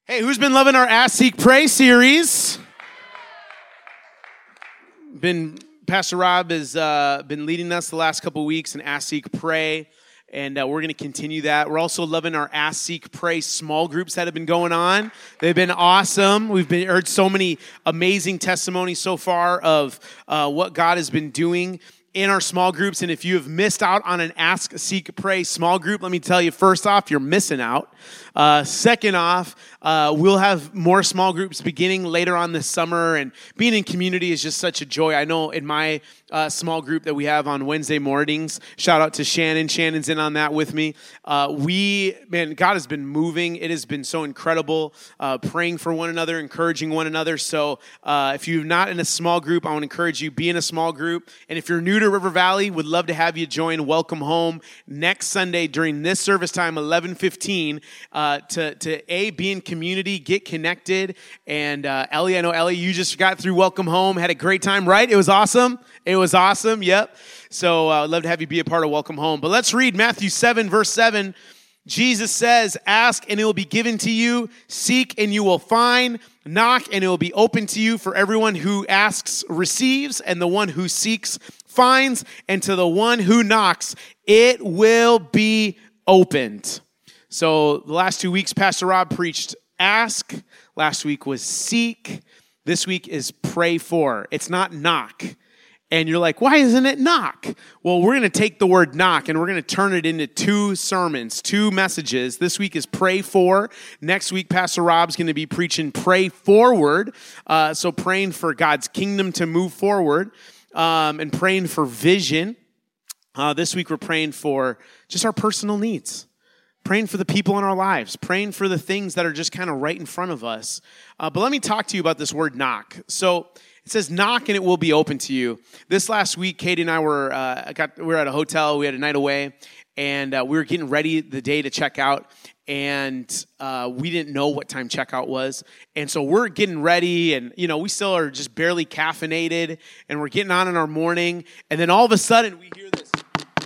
Hey, who's been loving our Ask, Seek, Pray series? Pastor Rob has been leading us the last couple weeks in Ask, Seek, Pray, and we're going to continue that. We're also loving our Ask, Seek, Pray small groups that have been going on. They've been awesome. We've heard so many amazing testimonies so far of what God has been doing in our small groups. And if you have missed out on an Ask, Seek, Pray small group, let me tell you, first off, you're missing out. Second off, we'll have more small groups beginning later on this summer, and being in community is just such a joy. I know in my small group that we have on Wednesday mornings, shout out to Shannon. Shannon's in on that with me. God has been moving. It has been so incredible, praying for one another, encouraging one another. So if you're not in a small group, I want to encourage you, be in a small group. And if you're new to River Valley, would love to have you join Welcome Home next Sunday during this service time, 11:15, to be in community, get connected. And Ellie, I know Ellie, you just got through Welcome Home, had a great time, right? It was awesome. It was awesome. Yep. So I'd love to have you be a part of Welcome Home. But let's read Matthew 7, verse 7. Jesus says, "Ask and it will be given to you. Seek and you will find. Knock and it will be open to you. For everyone who asks receives, and the one who seeks finds, and to the one who knocks it will be opened." So the last 2 weeks, Pastor Rob preached ask. Last week was seek. This week is pray for. It's not knock. And you're like, why isn't it knock? Well, we're going to take the word knock and we're going to turn it into two sermons, two messages. This week is pray for. Next week, Pastor Rob's going to be preaching pray forward. So praying for God's kingdom to move forward, and praying for vision. This week, we're praying for just our personal needs. Praying for the people in our lives, praying for the things that are just kind of right in front of us. But let me talk to you about this word knock. So it says knock and it will be open to you. This last week, Katie and I were at a hotel. We had a night away, and we were getting ready the day to check out, and we didn't know what time checkout was. And so we're getting ready, and we still are just barely caffeinated, and we're getting on in our morning, and then all of a sudden we hear this.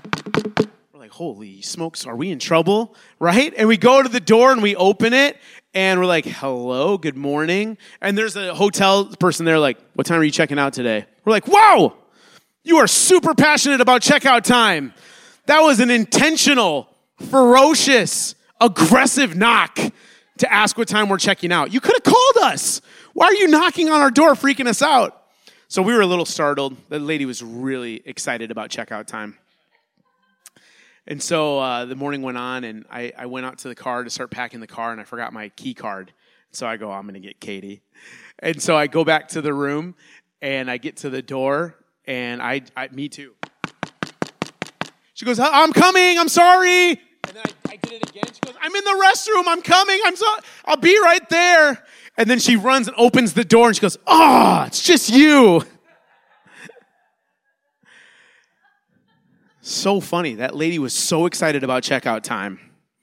Holy smokes, are we in trouble, right? And we go to the door and we open it and we're like, hello, good morning. And there's a hotel person there like, what time are you checking out today? We're like, whoa, you are super passionate about checkout time. That was an intentional, ferocious, aggressive knock to ask what time we're checking out. You could have called us. Why are you knocking on our door, freaking us out? So we were a little startled. The lady was really excited about checkout time. And so the morning went on, and I went out to the car to start packing the car, and I forgot my key card. So I go, I'm going to get Katie. And so I go back to the room, and I get to the door, and me too. She goes, I'm coming, I'm sorry. And then I did it again. She goes, I'm in the restroom, I'm coming, I'll be right there. And then she runs and opens the door, and she goes, it's just you. So funny. That lady was so excited about checkout time.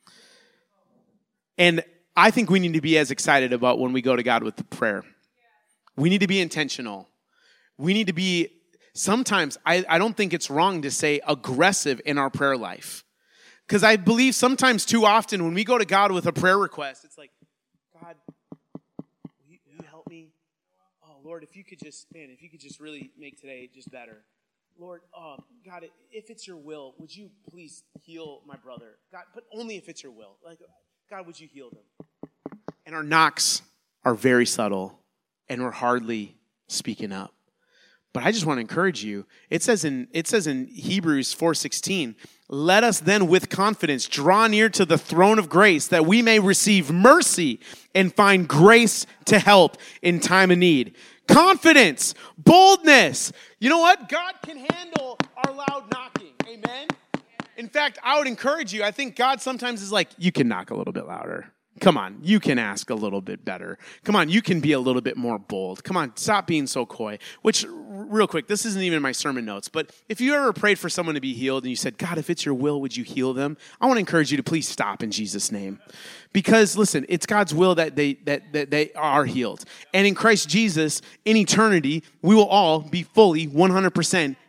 And I think we need to be as excited about when we go to God with the prayer. We need to be intentional. We need to be, sometimes, I don't think it's wrong to say aggressive in our prayer life. Because I believe sometimes too often when we go to God with a prayer request, it's like, God, will you help me? Oh, Lord, if you could just really make today just better. Lord, God, if it's your will, would you please heal my brother? God, but only if it's your will. Like, God, would you heal them? And our knocks are very subtle, and we're hardly speaking up. But I just want to encourage you. It says in Hebrews 4:16, let us then with confidence draw near to the throne of grace that we may receive mercy and find grace to help in time of need. Confidence, boldness. You know what? God can handle our loud knocking. Amen? In fact, I would encourage you. I think God sometimes is like, you can knock a little bit louder. Come on, you can ask a little bit better. Come on, you can be a little bit more bold. Come on, stop being so coy. Which, real quick, this isn't even in my sermon notes, but if you ever prayed for someone to be healed and you said, God, if it's your will, would you heal them? I want to encourage you to please stop in Jesus' name. Because, listen, it's God's will that they are healed. And in Christ Jesus, in eternity, we will all be fully 100%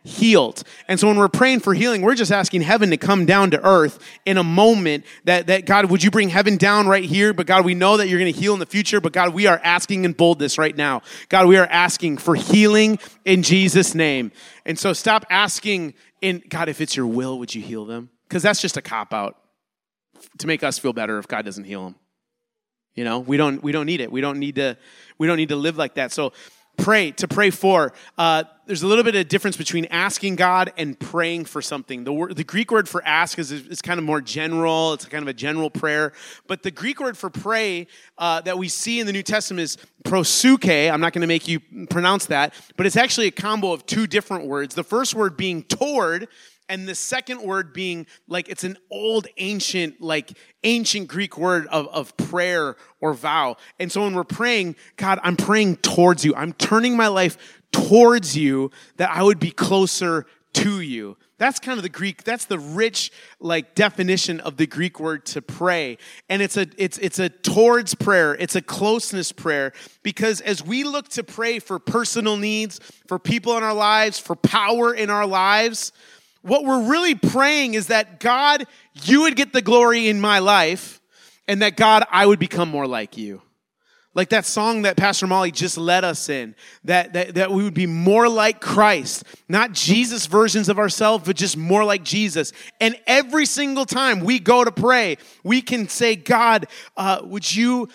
healed. And so when we're praying for healing, we're just asking heaven to come down to earth in a moment that God, would you bring heaven down right here? But God, we know that you're going to heal in the future. But God, we are asking in boldness right now. God, we are asking for healing in Jesus' name. And so stop asking God, if it's your will, would you heal them? Because that's just a cop-out to make us feel better if God doesn't heal them. You know, we don't need it. We don't need to live like that. So pray for. There's a little bit of difference between asking God and praying for something. The Greek word for ask is kind of more general. It's kind of a general prayer. But the Greek word for pray that we see in the New Testament is prosuke. I'm not going to make you pronounce that, but it's actually a combo of two different words. The first word being toward, and the second word being like it's an old ancient Greek word of prayer or vow. And so when we're praying, God, I'm praying towards you. I'm turning my life towards you that I would be closer to you. That's kind of the Greek, that's the rich definition of the Greek word to pray. And it's a towards prayer. It's a closeness prayer, because as we look to pray for personal needs, for people in our lives, for power in our lives, what we're really praying is that God, you would get the glory in my life, and that God, I would become more like you. Like that song that Pastor Molly just led us in, that we would be more like Christ, not Jesus versions of ourselves, but just more like Jesus. And every single time we go to pray, we can say, God, would you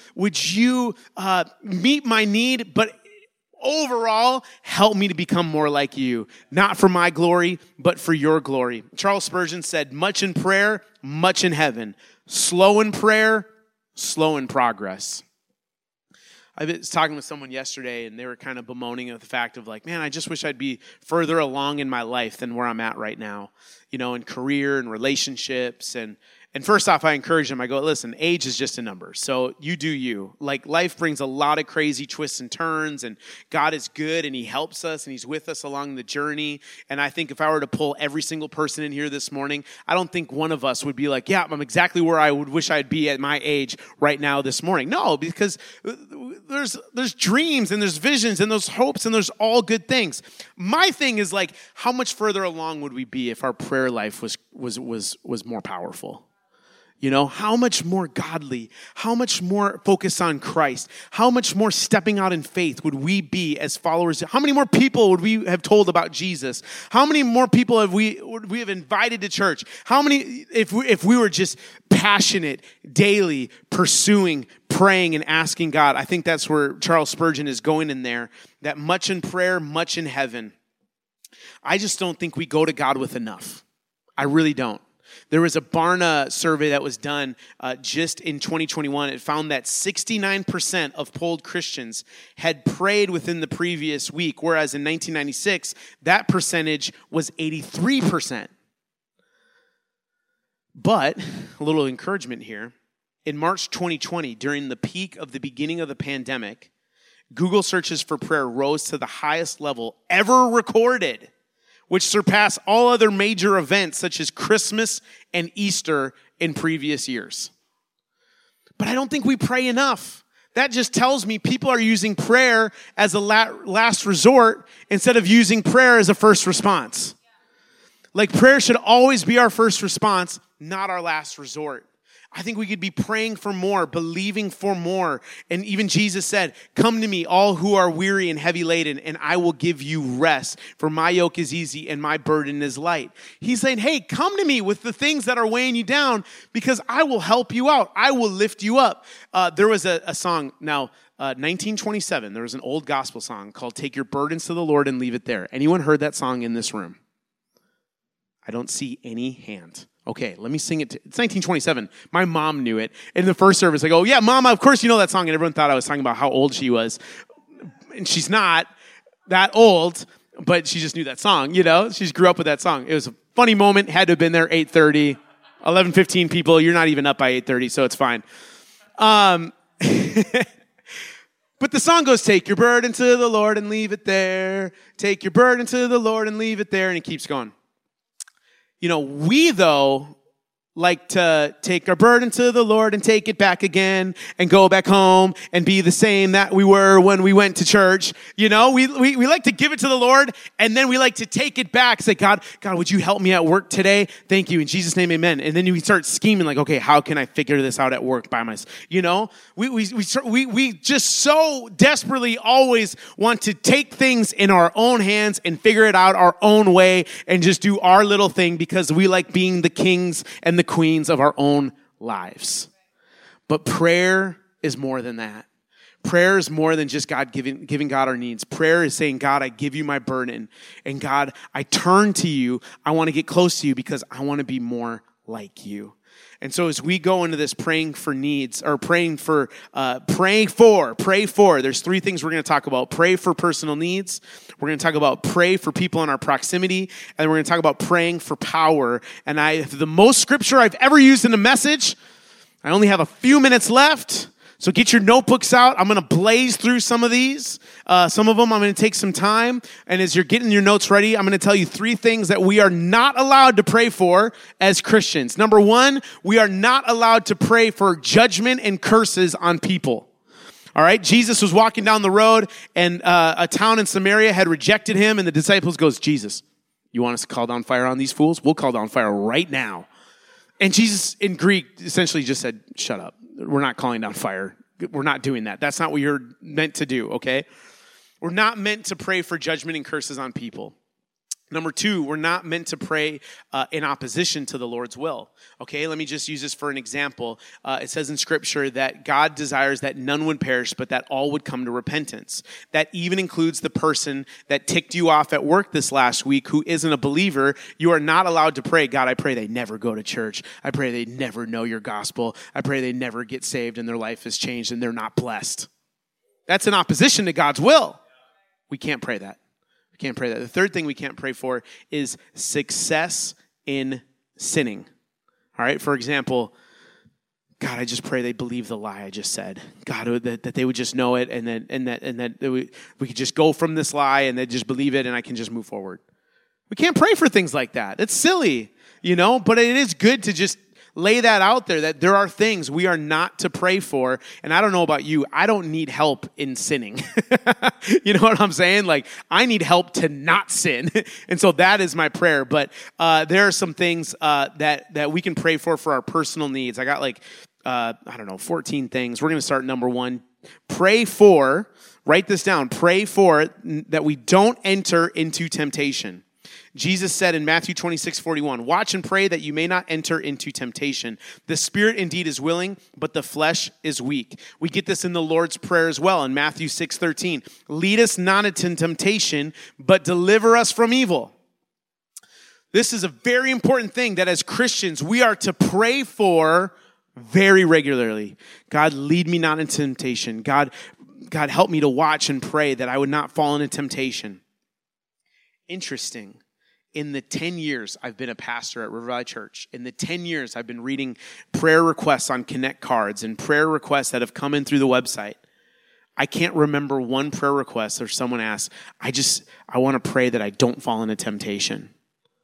meet my need, but overall, help me to become more like you, not for my glory, but for your glory. Charles Spurgeon said, much in prayer, much in heaven. Slow in prayer, slow in progress. I was talking with someone yesterday, and they were kind of bemoaning of the fact of man, I just wish I'd be further along in my life than where I'm at right now, in career and relationships. And first off, I encourage them. I go, listen, age is just a number. So you do you. Life brings a lot of crazy twists and turns, and God is good, and he helps us, and he's with us along the journey. And I think if I were to pull every single person in here this morning, I don't think one of us would be like, yeah, I'm exactly where I would wish I'd be at my age right now this morning. No, because there's dreams, and there's visions, and there's hopes, and there's all good things. My thing is how much further along would we be if our prayer life was more powerful? How much more godly, how much more focused on Christ, how much more stepping out in faith would we be as followers? How many more people would we have told about Jesus? How many more people would we have invited to church? How many, if we were just passionate, daily pursuing, praying, and asking God? I think that's where Charles Spurgeon is going in there, that much in prayer, much in heaven. I just don't think we go to God with enough. I really don't. There was a Barna survey that was done just in 2021. It found that 69% of polled Christians had prayed within the previous week, whereas in 1996, that percentage was 83%. But, a little encouragement here, in March 2020, during the peak of the beginning of the pandemic, Google searches for prayer rose to the highest level ever recorded, which surpass all other major events such as Christmas and Easter in previous years. But I don't think we pray enough. That just tells me people are using prayer as a last resort instead of using prayer as a first response. Prayer should always be our first response, not our last resort. I think we could be praying for more, believing for more. And even Jesus said, come to me, all who are weary and heavy laden, and I will give you rest. For my yoke is easy and my burden is light. He's saying, hey, come to me with the things that are weighing you down, because I will help you out. I will lift you up. There was a song, 1927, there was an old gospel song called Take Your Burdens to the Lord and Leave It There. Anyone heard that song in this room? I don't see any hand. Okay, let me sing it. It's 1927. My mom knew it. In the first service, I go, yeah, Mama, of course you know that song. And everyone thought I was talking about how old she was. And she's not that old, but she just knew that song, She grew up with that song. It was a funny moment. Had to have been there 8:30. 11:15 people. You're not even up by 8:30, so it's fine. But the song goes, take your burden to the Lord and leave it there. Take your burden to the Lord and leave it there. And it keeps going. We, though, like to take our burden to the Lord and take it back again and go back home and be the same that we were when we went to church. You know, we like to give it to the Lord and then we like to take it back. Say, God, would you help me at work today? Thank you. In Jesus' name, amen. And then we start scheming like, okay, how can I figure this out at work by myself? You know, we just so desperately always want to take things in our own hands and figure it out our own way and just do our little thing because we like being the kings and the queens of our own lives. But prayer is more than that. Prayer is more than just God giving God our needs. Prayer is saying, God, I give you my burden. And God, I turn to you. I want to get close to you because I want to be more like you. And so as we go into this praying for needs, or pray for, there's three things we're going to talk about. Pray for personal needs. We're going to talk about pray for people in our proximity. And we're going to talk about praying for power. And the most scripture I've ever used in a message, I only have a few minutes left. So get your notebooks out. I'm going to blaze through some of these. Some of them I'm going to take some time. And as you're getting your notes ready, I'm going to tell you three things that we are not allowed to pray for as Christians. Number one, we are not allowed to pray for judgment and curses on people. All right, Jesus was walking down the road and a town in Samaria had rejected him. And the disciples goes, Jesus, you want us to call down fire on these fools? We'll call down fire right now. And Jesus in Greek essentially just said, shut up. We're not calling down fire. We're not doing that. That's not what you're meant to do, okay? We're not meant to pray for judgment and curses on people. Number two, we're not meant to pray in opposition to the Lord's will. Okay, let me just use this for an example. It says in Scripture that God desires that none would perish, but that all would come to repentance. That even includes the person that ticked you off at work this last week who isn't a believer. You are not allowed to pray, God, I pray they never go to church. I pray they never know your gospel. I pray they never get saved and their life is changed and they're not blessed. That's in opposition to God's will. We can't pray that. Can't pray that. The third thing we can't pray for is success in sinning. All right. For example, God, I just pray they believe the lie I just said. God, that they would just know it, and that we could just go from this lie and they just believe it, and I can just move forward. We can't pray for things like that. It's silly, you know. But it is good to just lay that out there, that there are things we are not to pray for. And I don't know about you, I don't need help in sinning. You know what I'm saying? Like, I need help to not sin. And so that is my prayer. But there are some things that we can pray for our personal needs. I got 14 things. We're going to start number one. Pray for, write this down, pray for that we don't enter into temptation. Jesus said in Matthew 26:41, watch and pray that you may not enter into temptation. The spirit indeed is willing, but the flesh is weak. We get this in the Lord's Prayer as well in Matthew 6:13. Lead us not into temptation, but deliver us from evil. This is a very important thing that as Christians we are to pray for very regularly. God, lead me not into temptation. God, help me to watch and pray that I would not fall into temptation. Interesting. In the 10 years I've been a pastor at River Valley Church, in the 10 years I've been reading prayer requests on Connect cards and prayer requests that have come in through the website, I can't remember one prayer request where someone asked, I want to pray that I don't fall into temptation.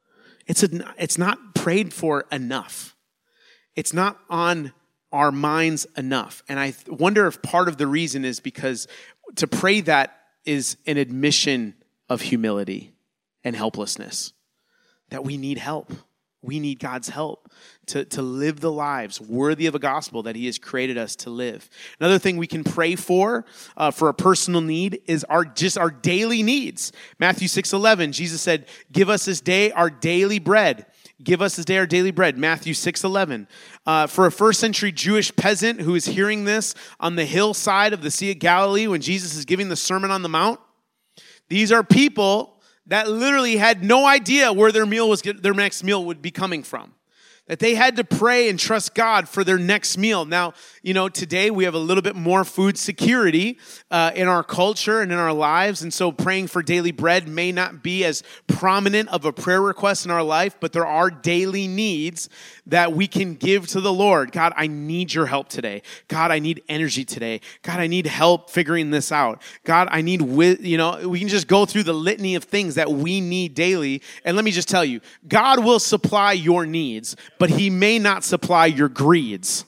It's not prayed for enough. It's not on our minds enough. And I wonder if part of the reason is because to pray that is an admission of humility and helplessness. That we need help. We need God's help to live the lives worthy of a gospel that he has created us to live. Another thing we can pray for a personal need is our daily needs. Matthew 6:11, Jesus said, give us this day our daily bread. Give us this day our daily bread. Matthew 6:11. For a first century Jewish peasant who is hearing this on the hillside of the Sea of Galilee when Jesus is giving the Sermon on the Mount, these are people that literally had no idea where their next meal would be coming from. That they had to pray and trust God for their next meal. Now, today we have a little bit more food security in our culture and in our lives. And so praying for daily bread may not be as prominent of a prayer request in our life, but there are daily needs that we can give to the Lord. God, I need your help today. God, I need energy today. God, I need help figuring this out. God, I need, we can just go through the litany of things that we need daily. And let me just tell you, God will supply your needs, but he may not supply your greeds.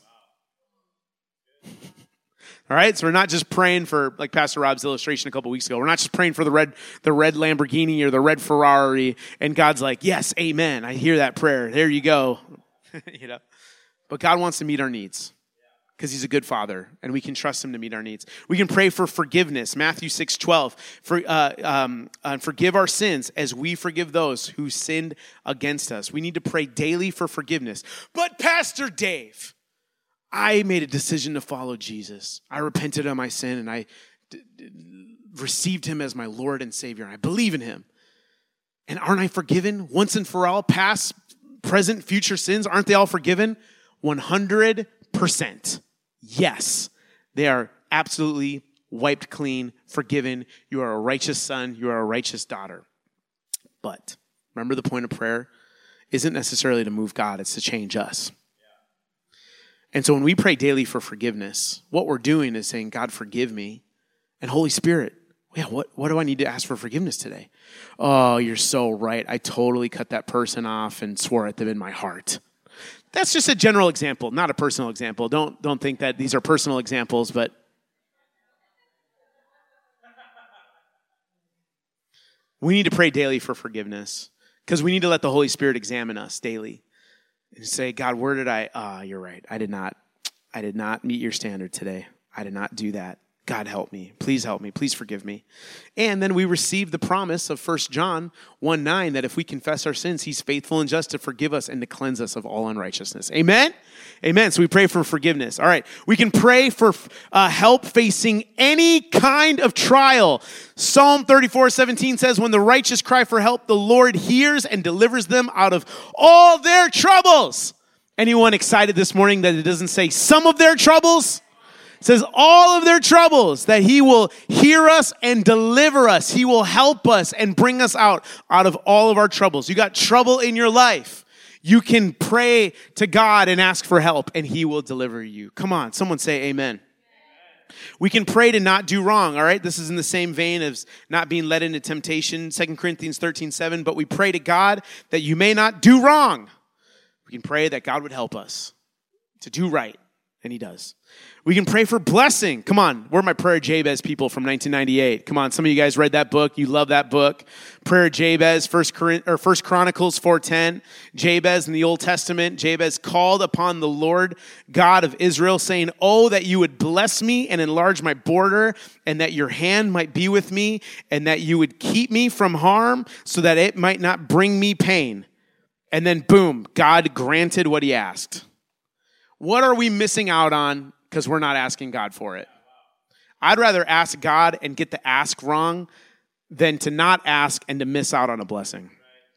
All right, so we're not just praying for, like Pastor Rob's illustration a couple weeks ago, we're not just praying for the red Lamborghini or the red Ferrari, and God's like, yes, amen, I hear that prayer, there you go. But God wants to meet our needs because he's a good father, and we can trust him to meet our needs. We can pray for forgiveness, Matthew 6:12, forgive our sins as we forgive those who sinned against us. We need to pray daily for forgiveness. But Pastor Dave, I made a decision to follow Jesus. I repented of my sin, and I received him as my Lord and Savior. I believe in him. And aren't I forgiven once and for all? Past, present, future sins, aren't they all forgiven? 100%. Yes. They are absolutely wiped clean, forgiven. You are a righteous son. You are a righteous daughter. But remember, the point of prayer isn't necessarily to move God. It's to change us. And so when we pray daily for forgiveness, what we're doing is saying, God, forgive me. And Holy Spirit, yeah, what do I need to ask for forgiveness today? Oh, you're so right. I totally cut that person off and swore at them in my heart. That's just a general example, not a personal example. Don't think that these are personal examples, but we need to pray daily for forgiveness because we need to let the Holy Spirit examine us daily. And say, God, where did you're right. I did not meet your standard today. I did not do that. God, help me. Please help me. Please forgive me. And then we receive the promise of 1 John 1:9 that if we confess our sins, he's faithful and just to forgive us and to cleanse us of all unrighteousness. Amen? Amen. So we pray for forgiveness. All right. We can pray for help facing any kind of trial. Psalm 34:17 says, when the righteous cry for help, the Lord hears and delivers them out of all their troubles. Anyone excited this morning that it doesn't say some of their troubles? It says all of their troubles, that he will hear us and deliver us. He will help us and bring us out of all of our troubles. You got trouble in your life. You can pray to God and ask for help, and he will deliver you. Come on, someone say amen. We can pray to not do wrong, all right? This is in the same vein as not being led into temptation, 2 Corinthians 13:7. But we pray to God that you may not do wrong. We can pray that God would help us to do right, and he does. We can pray for blessing. Come on, we're my Prayer Jabez people from 1998. Come on, some of you guys read that book. You love that book. Prayer Jabez, First Chronicles 4:10. Jabez in the Old Testament. Jabez called upon the Lord God of Israel, saying, oh, that you would bless me and enlarge my border, and that your hand might be with me, and that you would keep me from harm, so that it might not bring me pain. And then boom, God granted what he asked. What are we missing out on because we're not asking God for it? I'd rather ask God and get the ask wrong than to not ask and to miss out on a blessing.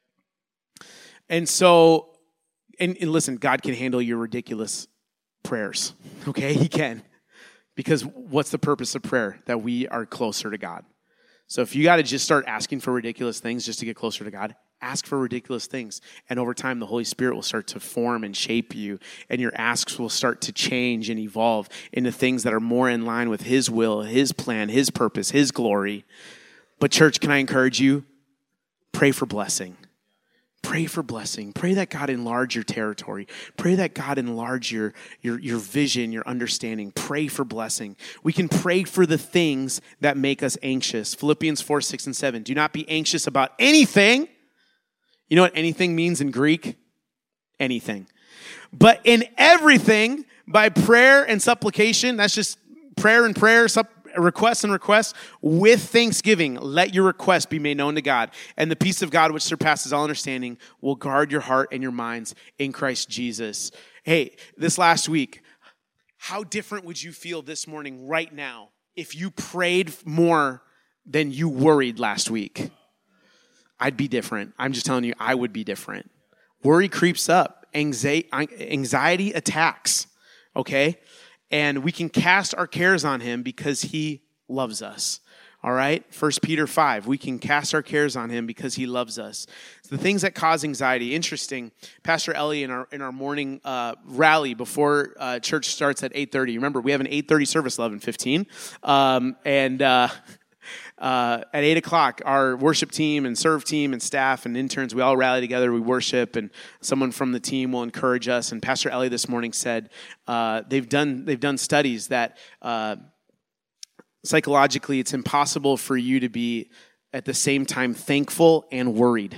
And so, and listen, God can handle your ridiculous prayers, okay? He can. Because what's the purpose of prayer? That we are closer to God. So if you got to just start asking for ridiculous things just to get closer to God, ask for ridiculous things. And over time, the Holy Spirit will start to form and shape you. And your asks will start to change and evolve into things that are more in line with his will, his plan, his purpose, his glory. But church, can I encourage you? Pray for blessing. Pray for blessing. Pray that God enlarge your territory. Pray that God enlarge your vision, your understanding. Pray for blessing. We can pray for the things that make us anxious. Philippians 4:6-7. Do not be anxious about anything. You know what anything means in Greek? Anything. But in everything, by prayer and supplication, that's just prayer and prayer, requests and requests, with thanksgiving, let your request be made known to God. And the peace of God, which surpasses all understanding, will guard your heart and your minds in Christ Jesus. Hey, this last week, how different would you feel this morning right now if you prayed more than you worried last week? I'd be different. I'm just telling you, I would be different. Worry creeps up. Anxiety attacks, okay? And we can cast our cares on him because he loves us. All right? 1 Peter 5, we can cast our cares on him because he loves us. The things that cause anxiety. Interesting, Pastor Ellie in our morning rally before church starts at 8:30. Remember, we have an 8:30 service, 11:15. At 8 o'clock, our worship team and serve team and staff and interns, we all rally together, we worship, and someone from the team will encourage us. And Pastor Ellie this morning said they've done studies that psychologically it's impossible for you to be at the same time thankful and worried.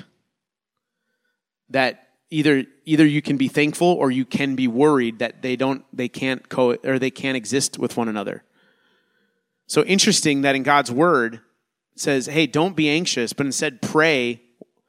That either you can be thankful or you can be worried that they can't exist with one another. So interesting that in God's word it says, hey, don't be anxious, but instead pray,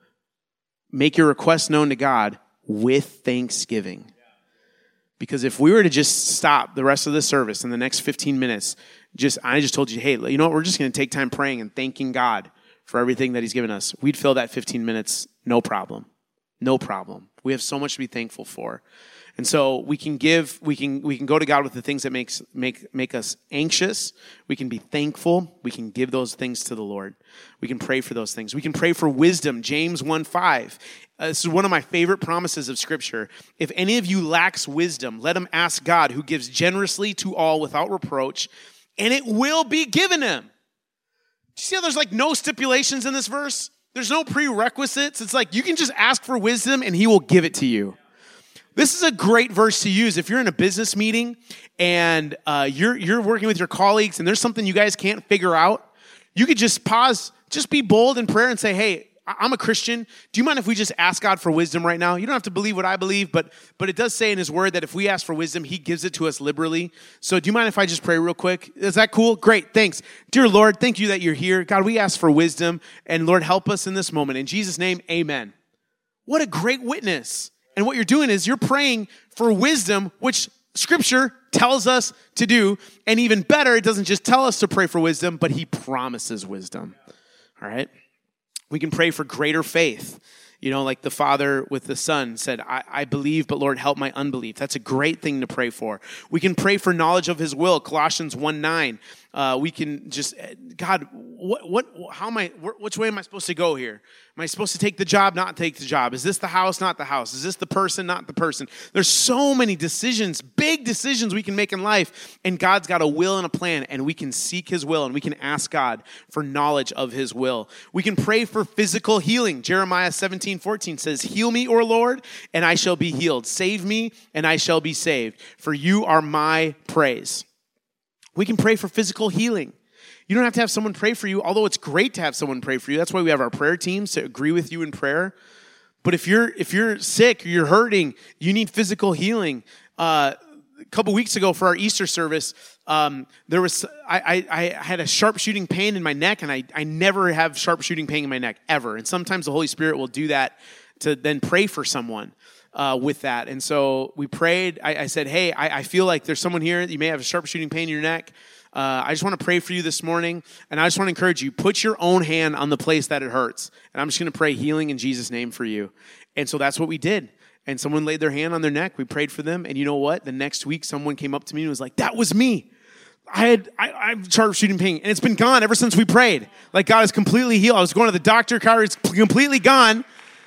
make your request known to God with thanksgiving. Because if we were to just stop the rest of the service in the next 15 minutes, I just told you, hey, you know what, we're just going to take time praying and thanking God for everything that he's given us, we'd fill that 15 minutes, no problem. No problem. We have so much to be thankful for. And so we can go to God with the things that make us anxious. We can be thankful. We can give those things to the Lord. We can pray for those things. We can pray for wisdom. James 1:5. This is one of my favorite promises of Scripture. If any of you lacks wisdom, let him ask God, who gives generously to all without reproach, and it will be given him. Do you see how there's like no stipulations in this verse? There's no prerequisites. It's like you can just ask for wisdom and he will give it to you. This is a great verse to use if you're in a business meeting and you're working with your colleagues and there's something you guys can't figure out. You could just pause, just be bold in prayer and say, hey, I'm a Christian. Do you mind if we just ask God for wisdom right now? You don't have to believe what I believe, but it does say in his word that if we ask for wisdom, he gives it to us liberally. So do you mind if I just pray real quick? Is that cool? Great, thanks. Dear Lord, thank you that you're here. God, we ask for wisdom, and Lord, help us in this moment. In Jesus' name, amen. What a great witness. And what you're doing is you're praying for wisdom, which Scripture tells us to do. And even better, it doesn't just tell us to pray for wisdom, but he promises wisdom. All right? We can pray for greater faith. You know, like the father with the son said, I believe, but Lord, help my unbelief. That's a great thing to pray for. We can pray for knowledge of his will, Colossians 1:9. We can just, God, which way am I supposed to go here? Am I supposed to take the job, not take the job? Is this the house, not the house? Is this the person, not the person? There's so many decisions, big decisions we can make in life, and God's got a will and a plan, and we can seek his will, and we can ask God for knowledge of his will. We can pray for physical healing. Jeremiah 17:14 says, heal me, O Lord, and I shall be healed. Save me, and I shall be saved, for you are my praise. We can pray for physical healing. You don't have to have someone pray for you, although it's great to have someone pray for you. That's why we have our prayer teams to agree with you in prayer. But if you're sick or you're hurting, you need physical healing. A couple weeks ago for our Easter service, I had a sharp shooting pain in my neck, and I never have sharp shooting pain in my neck ever. And sometimes the Holy Spirit will do that to then pray for someone with that. And so we prayed. I said, hey, I feel like there's someone here. You may have a sharp shooting pain in your neck. I just want to pray for you this morning, and I just want to encourage you, put your own hand on the place that it hurts, and I'm just going to pray healing in Jesus' name for you. And so that's what we did. And someone laid their hand on their neck. We prayed for them, and you know what? The next week, someone came up to me and was like, that was me. I have sharp shooting pain, and it's been gone ever since we prayed. Like God is completely healed. I was going to the doctor, car is completely gone.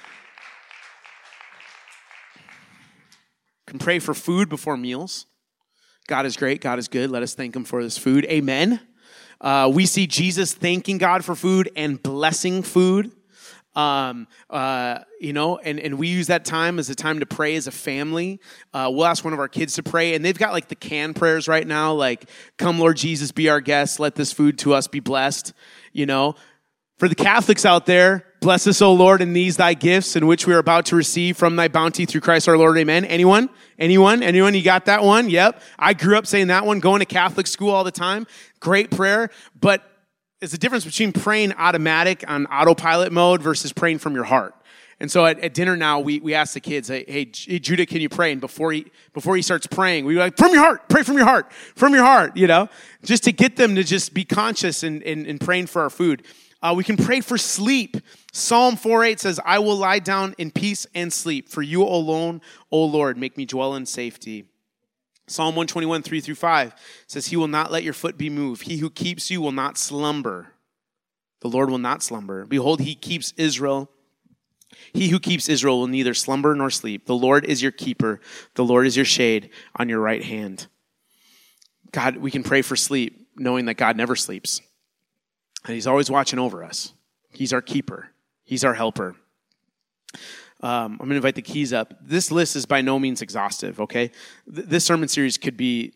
Can pray for food before meals. God is great. God is good. Let us thank him for this food. Amen. We see Jesus thanking God for food and blessing food. And we use that time as a time to pray as a family. We'll ask one of our kids to pray, and they've got like the canned prayers right now, like, come Lord Jesus, be our guest. Let this food to us be blessed. You know, for the Catholics out there, bless us, O Lord, in these thy gifts, in which we are about to receive from thy bounty through Christ our Lord. Amen. Anyone? You got that one? Yep. I grew up saying that one, going to Catholic school all the time. Great prayer. But it's the difference between praying automatic on autopilot mode versus praying from your heart. And so at dinner now, we ask the kids, hey, Judah, can you pray? And before he starts praying, we like, from your heart, pray from your heart, you know, just to get them to just be conscious in praying for our food. We can pray for sleep. Psalm 4:8 says, I will lie down in peace and sleep. For you alone, O Lord, make me dwell in safety. Psalm 121, 3-5 says, he will not let your foot be moved. He who keeps you will not slumber. The Lord will not slumber. Behold, he keeps Israel. He who keeps Israel will neither slumber nor sleep. The Lord is your keeper. The Lord is your shade on your right hand. God, we can pray for sleep, knowing that God never sleeps. And he's always watching over us. He's our keeper. He's our helper. I'm going to invite the keys up. This list is by no means exhaustive, okay? This sermon series could be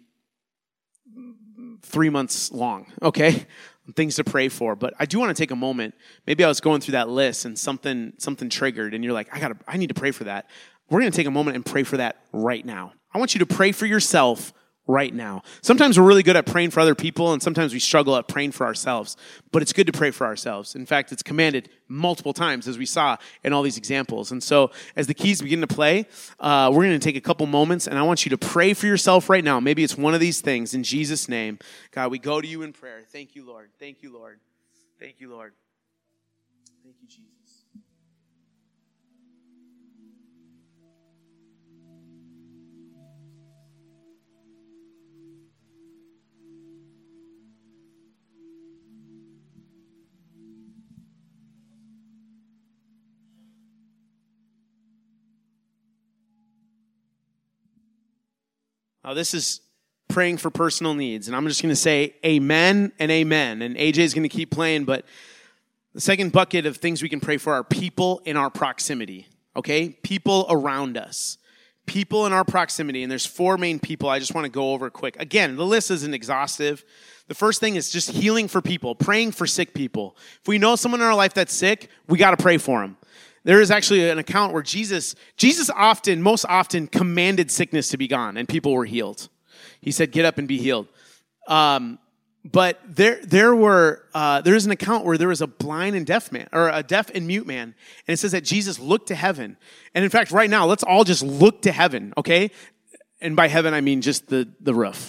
3 months long, okay? Things to pray for. But I do want to take a moment. Maybe I was going through that list and something triggered, and you're like, I need to pray for that. We're going to take a moment and pray for that right now. I want you to pray for yourself right now. Sometimes we're really good at praying for other people, and sometimes we struggle at praying for ourselves. But it's good to pray for ourselves. In fact, it's commanded multiple times, as we saw in all these examples. And so as the keys begin to play, we're going to take a couple moments, and I want you to pray for yourself right now. Maybe it's one of these things. In Jesus' name, God, we go to you in prayer. Thank you, Lord. Thank you, Lord. Thank you, Lord. Thank you, Jesus. Now, this is praying for personal needs, and I'm just going to say amen and amen, and AJ is going to keep playing, but the second bucket of things we can pray for are people in our proximity, okay? People around us. People in our proximity, and there's 4 main people I just want to go over quick. Again, the list isn't exhaustive. The first thing is just healing for people, praying for sick people. If we know someone in our life that's sick, we got to pray for them. There is actually an account where Jesus most often commanded sickness to be gone, and people were healed. He said, "Get up and be healed." But there is an account where there was a blind and deaf man, or a deaf and mute man, and it says that Jesus looked to heaven. And in fact, right now, let's all just look to heaven, okay? And by heaven, I mean just the roof.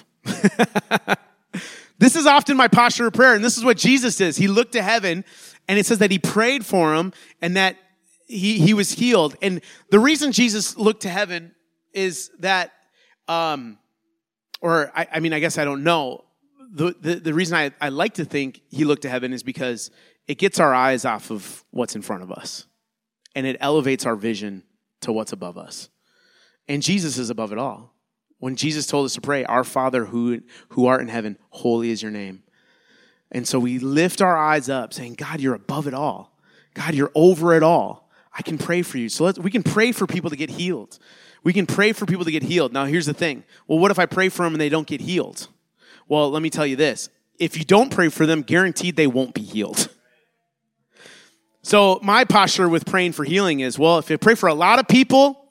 This is often my posture of prayer, and this is what Jesus does. He looked to heaven, and it says that he prayed for him, and that he was healed. And the reason Jesus looked to heaven is that, I guess I don't know. The reason I like to think he looked to heaven is because it gets our eyes off of what's in front of us. And it elevates our vision to what's above us. And Jesus is above it all. When Jesus told us to pray, "Our Father who art in heaven, holy is your name." And so we lift our eyes up saying, "God, you're above it all. God, you're over it all. I can pray for you." So we can pray for people to get healed. We can pray for people to get healed. Now, here's the thing. Well, what if I pray for them and they don't get healed? Well, let me tell you this. If you don't pray for them, guaranteed they won't be healed. So my posture with praying for healing is, well, if I pray for a lot of people,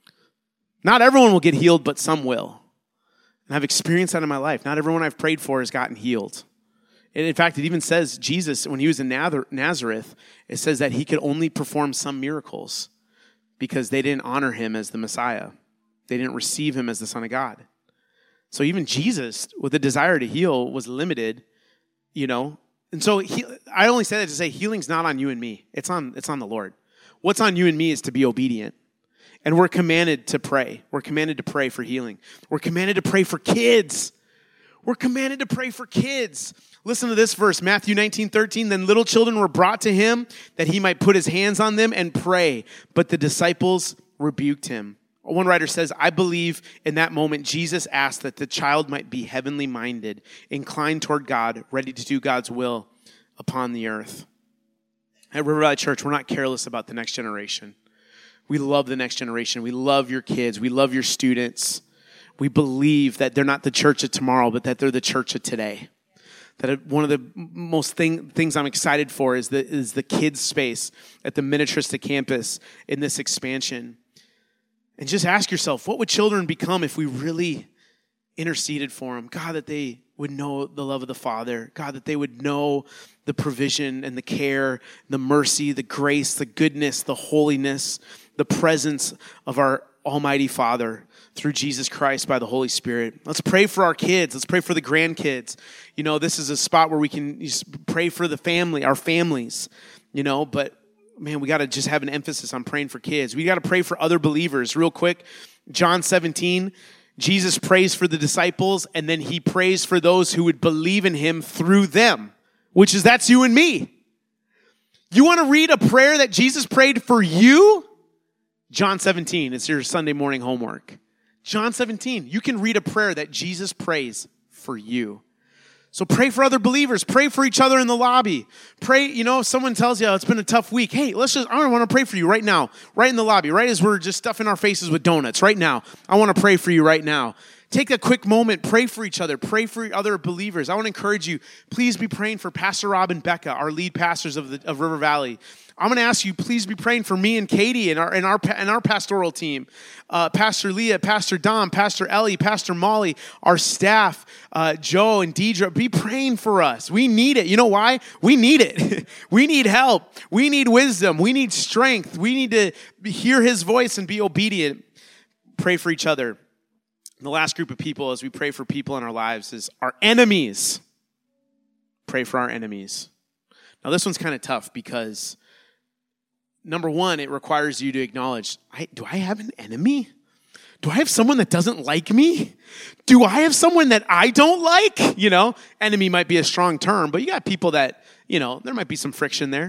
not everyone will get healed, but some will. And I've experienced that in my life. Not everyone I've prayed for has gotten healed. And in fact, it even says Jesus, when he was in Nazareth, it says that he could only perform some miracles because they didn't honor him as the Messiah. They didn't receive him as the Son of God. So even Jesus, with the desire to heal, was limited, And so I only say that to say healing's not on you and me. It's on the Lord. What's on you and me is to be obedient. And we're commanded to pray. We're commanded to pray for healing. We're commanded to pray for kids. We're commanded to pray for kids. Listen to this verse, Matthew 19:13. Then little children were brought to him that he might put his hands on them and pray. But the disciples rebuked him. One writer says, I believe in that moment Jesus asked that the child might be heavenly minded, inclined toward God, ready to do God's will upon the earth. At River Valley Church, we're not careless about the next generation. We love the next generation. We love your kids. We love your students. We believe that they're not the church of tomorrow, but that they're the church of today. That one of the most things I'm excited for is the kids space at the Minnetrista campus in this expansion. And just ask yourself, what would children become if we really interceded for them? God, that they would know the love of the Father. God, that they would know the provision and the care, the mercy, the grace, the goodness, the holiness, the presence of our Almighty Father through Jesus Christ by the Holy Spirit. Let's pray for our kids. Let's pray for the grandkids. This is a spot where we can just pray for the family, our families, but man, we got to just have an emphasis on praying for kids. We got to pray for other believers. Real quick, John 17, Jesus prays for the disciples, and then he prays for those who would believe in him through them, that's you and me. You want to read a prayer that Jesus prayed for you? John 17, it's your Sunday morning homework. John 17, you can read a prayer that Jesus prays for you. So pray for other believers. Pray for each other in the lobby. Pray, if someone tells you, it's been a tough week, hey, I want to pray for you right now, right in the lobby, right as we're just stuffing our faces with donuts right now. I want to pray for you right now. Take a quick moment, pray for each other, pray for other believers. I want to encourage you, please be praying for Pastor Rob and Becca, our lead pastors of River Valley. I'm going to ask you, please be praying for me and Katie and our pastoral team, Pastor Leah, Pastor Dom, Pastor Ellie, Pastor Molly, our staff, Joe and Deidre. Be praying for us. We need it. You know why? We need it. We need help. We need wisdom. We need strength. We need to hear his voice and be obedient. Pray for each other. And the last group of people, as we pray for people in our lives, is our enemies. Pray for our enemies. Now, this one's kind of tough because, number one, it requires you to acknowledge, do I have an enemy? Do I have someone that doesn't like me? Do I have someone that I don't like? Enemy might be a strong term, but you got people that, there might be some friction there.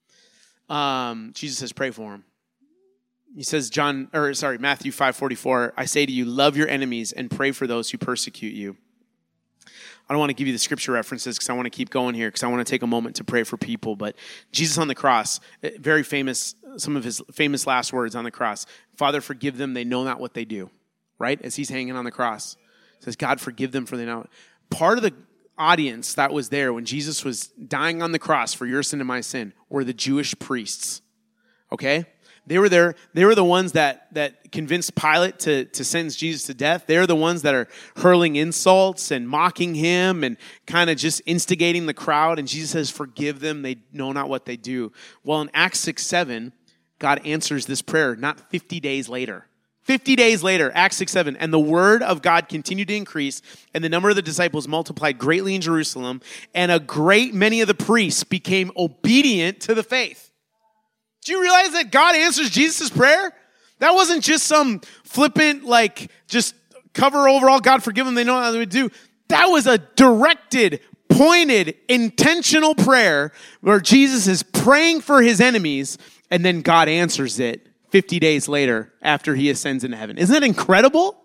Jesus says, pray for them. He says, Matthew 5:44, I say to you, love your enemies and pray for those who persecute you. I don't want to give you the scripture references because I want to keep going here because I want to take a moment to pray for people. But Jesus on the cross, very famous, some of his famous last words on the cross. Father, forgive them. They know not what they do. Right? As he's hanging on the cross. He says, God, forgive them for they know. Part of the audience that was there when Jesus was dying on the cross for your sin and my sin were the Jewish priests. Okay? They were there. They were the ones that convinced Pilate to sentence Jesus to death. They're the ones that are hurling insults and mocking him and kind of just instigating the crowd. And Jesus says, forgive them. They know not what they do. Well, in Acts 6:7, God answers this prayer not 50 days later. 50 days later, Acts 6:7, and the word of God continued to increase, and the number of the disciples multiplied greatly in Jerusalem, and a great many of the priests became obedient to the faith. Do you realize that God answers Jesus' prayer? That wasn't just some flippant, just cover overall, God forgive them, they know what they would do. That was a directed, pointed, intentional prayer where Jesus is praying for his enemies, and then God answers it 50 days later after he ascends into heaven. Isn't that incredible?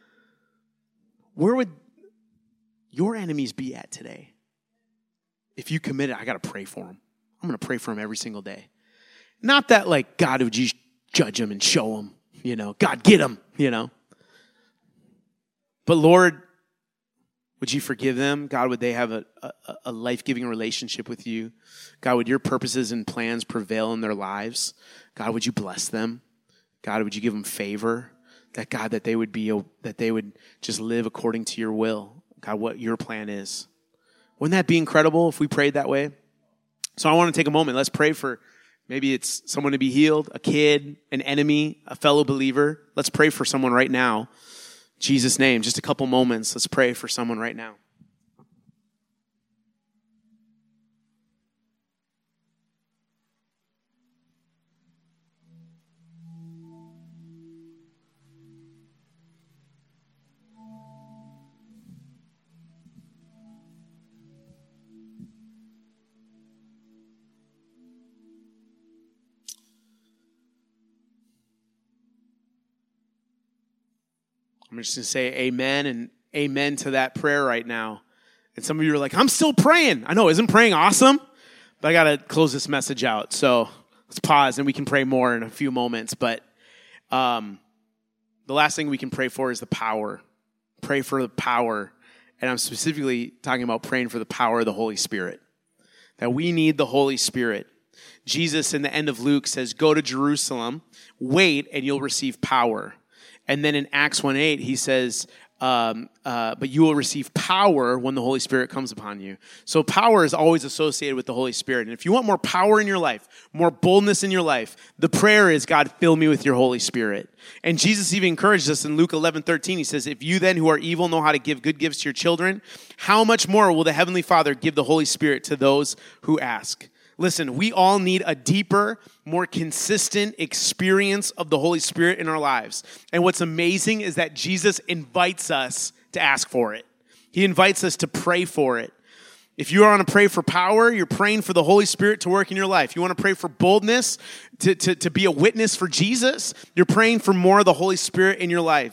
Where would your enemies be at today? If you committed, I got to pray for them. I'm going to pray for them every single day. Not that God would just judge them and show them, God get them, But Lord, would you forgive them? God, would they have a life-giving relationship with you? God, would your purposes and plans prevail in their lives? God, would you bless them? God, would you give them favor? That they would just live according to your will. God, what your plan is. Wouldn't that be incredible if we prayed that way? So I want to take a moment. Let's pray for maybe it's someone to be healed, a kid, an enemy, a fellow believer. Let's pray for someone right now. In Jesus' name, just a couple moments. Let's pray for someone right now. I'm just going to say amen and amen to that prayer right now. And some of you are like, I'm still praying. I know, isn't praying awesome? But I got to close this message out. So let's pause and we can pray more in a few moments. But the last thing we can pray for is the power. Pray for the power. And I'm specifically talking about praying for the power of the Holy Spirit. That we need the Holy Spirit. Jesus in the end of Luke says, go to Jerusalem, wait, and you'll receive power. And then in Acts 1:8, he says, but you will receive power when the Holy Spirit comes upon you. So power is always associated with the Holy Spirit. And if you want more power in your life, more boldness in your life, the prayer is, God, fill me with your Holy Spirit. And Jesus even encouraged us in Luke 11:13. He says, if you then who are evil know how to give good gifts to your children, how much more will the Heavenly Father give the Holy Spirit to those who ask? Listen, we all need a deeper, more consistent experience of the Holy Spirit in our lives. And what's amazing is that Jesus invites us to ask for it. He invites us to pray for it. If you want to pray for power, you're praying for the Holy Spirit to work in your life. You want to pray for boldness, to be a witness for Jesus, you're praying for more of the Holy Spirit in your life.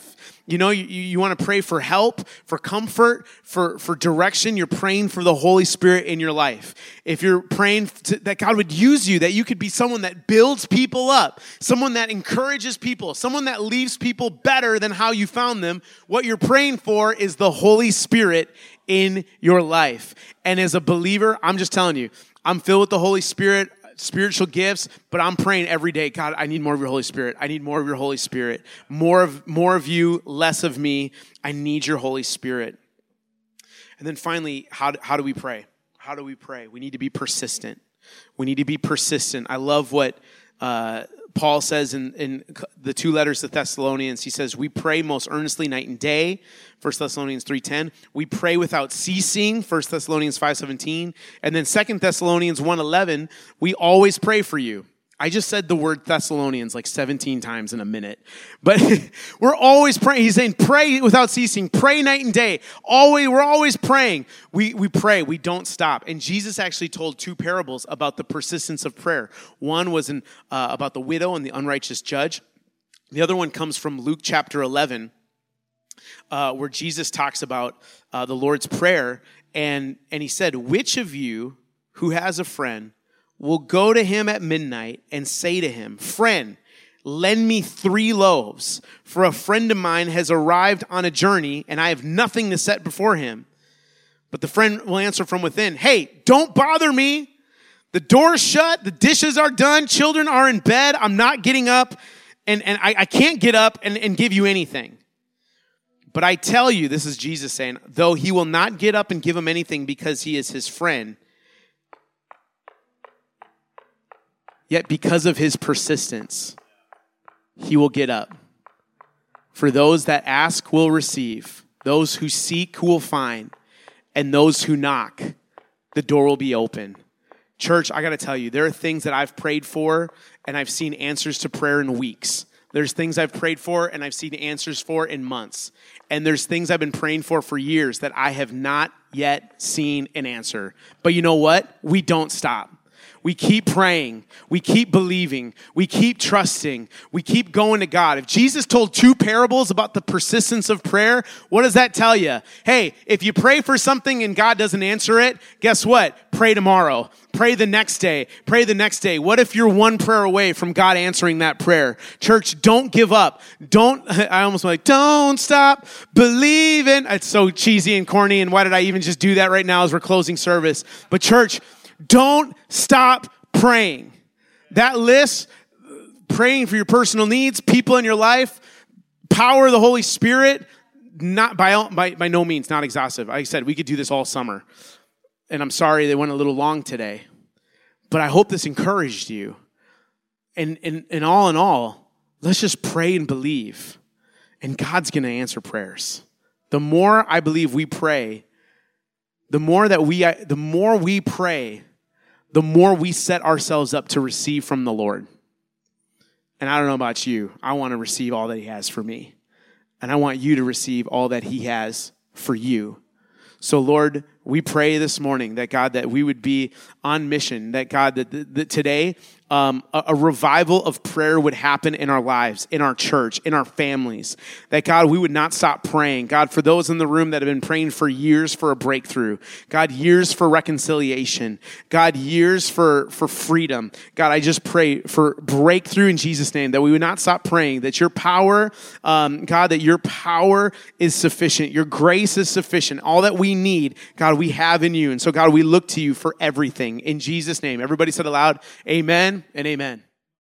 You know, you want to pray for help, for comfort, for direction. You're praying for the Holy Spirit in your life. If you're praying that God would use you, that you could be someone that builds people up, someone that encourages people, someone that leaves people better than how you found them, what you're praying for is the Holy Spirit in your life. And as a believer, I'm just telling you, I'm filled with the Holy Spirit, spiritual gifts, but I'm praying every day, God, I need more of your Holy Spirit. I need more of your Holy Spirit. More of you, less of me. I need your Holy Spirit. And then finally, how do we pray? How do we pray? We need to be persistent. We need to be persistent. I love what Paul says in the 2 letters to Thessalonians. He says, we pray most earnestly night and day, 1 Thessalonians 3:10. We pray without ceasing, 1 Thessalonians 5:17. And then 2 Thessalonians 1:11, we always pray for you. I just said the word Thessalonians like 17 times in a minute. But we're always praying. He's saying pray without ceasing. Pray night and day. We're always praying. We pray. We don't stop. And Jesus actually told 2 parables about the persistence of prayer. One was about the widow and the unrighteous judge. The other one comes from Luke chapter 11, where Jesus talks about the Lord's Prayer. And he said, which of you who has a friend will go to him at midnight and say to him, friend, lend me 3 loaves, for a friend of mine has arrived on a journey and I have nothing to set before him. But the friend will answer from within, hey, don't bother me. The door's shut, the dishes are done, children are in bed, I'm not getting up, and I can't get up and give you anything. But I tell you, this is Jesus saying, though he will not get up and give him anything because he is his friend, yet because of his persistence, he will get up. For those that ask will receive, those who seek will find, and those who knock, the door will be open. Church, I got to tell you, there are things that I've prayed for, and I've seen answers to prayer in weeks. There's things I've prayed for, and I've seen answers for in months. And there's things I've been praying for years that I have not yet seen an answer. But you know what? We don't stop. We keep praying. We keep believing. We keep trusting. We keep going to God. If Jesus told 2 parables about the persistence of prayer, what does that tell you? Hey, if you pray for something and God doesn't answer it, guess what? Pray tomorrow. Pray the next day. Pray the next day. What if you're 1 prayer away from God answering that prayer? Church, don't give up. I almost like, don't stop believing. It's so cheesy and corny, and why did I even just do that right now as we're closing service? But church, don't stop praying. That list, praying for your personal needs, people in your life, power of the Holy Spirit, not by no means, not exhaustive. Like I said, we could do this all summer. And I'm sorry they went a little long today. But I hope this encouraged you. And in all, let's just pray and believe. And God's going to answer prayers. The more I believe we pray, the more we pray, the more we set ourselves up to receive from the Lord. And I don't know about you. I want to receive all that he has for me. And I want you to receive all that he has for you. So Lord, we pray this morning that God, that we would be on mission, that God, that today a revival of prayer would happen in our lives, in our church, in our families. That God, we would not stop praying. God, for those in the room that have been praying for years for a breakthrough. God, years for reconciliation. God, years for freedom. God, I just pray for breakthrough in Jesus' name, that we would not stop praying, that your power, God, that your power is sufficient. Your grace is sufficient. All that we need, God, we have in you. And so, God, we look to you for everything. In Jesus' name. Everybody said aloud, amen and amen.